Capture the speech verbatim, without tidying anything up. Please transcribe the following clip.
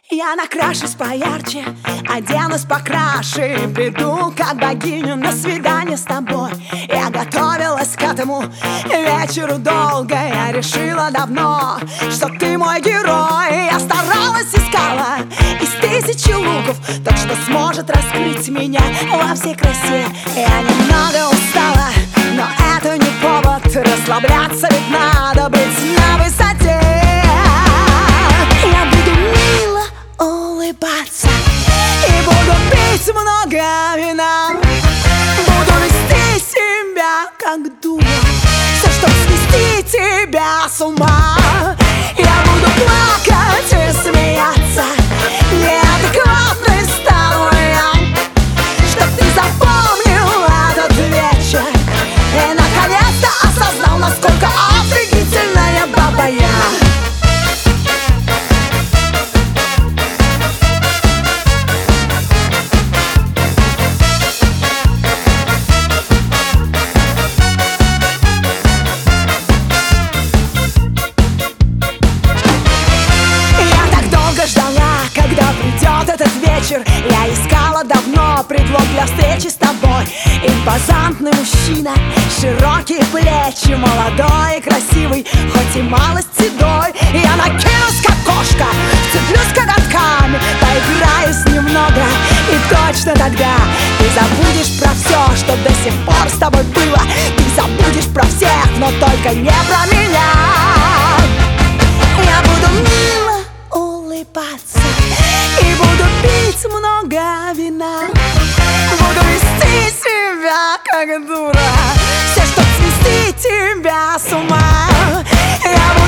Я накрашусь поярче, оденусь покраше, приду как богиню на свидание с тобой. Я готовилась к этому вечеру долго. Я решила давно, что ты мой герой. Я старалась, искала из тысячи луков тот, что сможет раскрыть меня во всей красе. Я немного устала, но это не повод расслабляться, ведь надо быть на высоте. Я буду мило улыбаться и буду пить много вина. Буду вести себя как дура, все, чтоб свести тебя с ума. Я буду плакать и смеяться, неадекватной стану я, чтоб ты запомнил этот вечер и наконец-то осознал, насколько офигительная баба я. Я искала давно предлог для встречи с тобой. Импозантный мужчина, широкие плечи, молодой и красивый, хоть и малость седой. Я накинусь как кошка, вцеплюсь коготками, поиграюсь немного, и точно тогда ты забудешь про все, что до сих пор с тобой было. Ты забудешь про всех, но только не про меня. Я буду мило улыбаться и буду пить много вина. Буду вести себя как дура, все, чтоб свести тебя с ума. Я буду